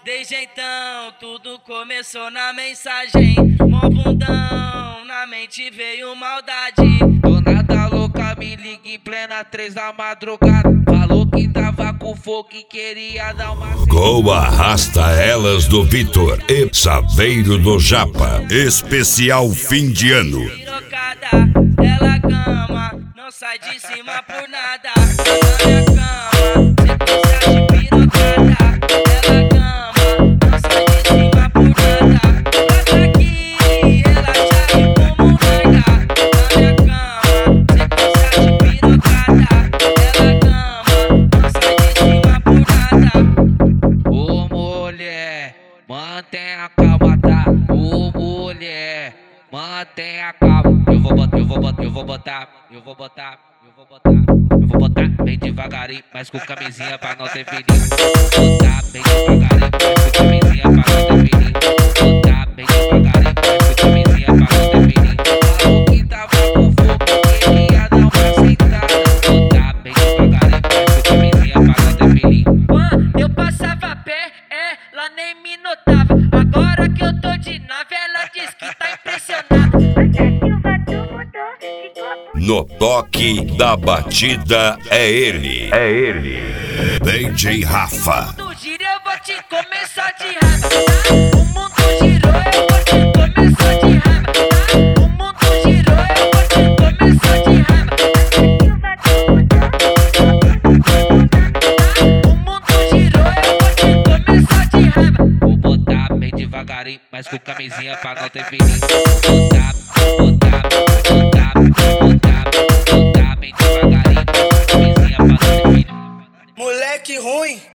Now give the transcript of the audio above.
Desde então tudo começou na mensagem. Mó bundão, na mente veio maldade. Do nada louca me liga em plena 3 da madrugada. Falou que tava com fogo e queria dar uma... Com Arrasta Elas do Vitor e Saveiro do Japa. Especial fim de ano. Pirocada, ela cama, não sai de cima por nada. Na minha cama, sequência de pirocada. Ela cama, não sai de cima por nada. Bota aqui, ela já me como larga. Na minha cama, sequência de pirocada. Ela cama, não sai de cima por nada. Ô mulher, mantenha a calma, tá? Ô mulher, mantenha a calma. Eu vou botar bem devagarinho, mas com camisinha pra não ter perigo. Botar bem devagarinho, mas com camisinha pra não ter perigo. Botar bem devagarinho, mas com camisinha pra não ter perigo. Falou que tava com fogo, queria dar uma sentada. Botar bem devagarinho, mas com camisinha pra não ter perigo. Quando eu passava a pé, ela nem me notava. Agora que eu tô de nave, ela diz que tá impressionada. No toque da batida é ele. DJ Rafa. O mundo gira, eu vou te começar de raiva. O mundo girou, eu vou te começar de raiva. O mundo girou, eu vou te começar de raiva. O mundo girou, eu vou te começar de raiva. Vou botar bem devagarinho, mas com camisinha pra não ter perigo. Botar bem devagarinho, mas com camisinha pra não ter perigo. Moleque ruim.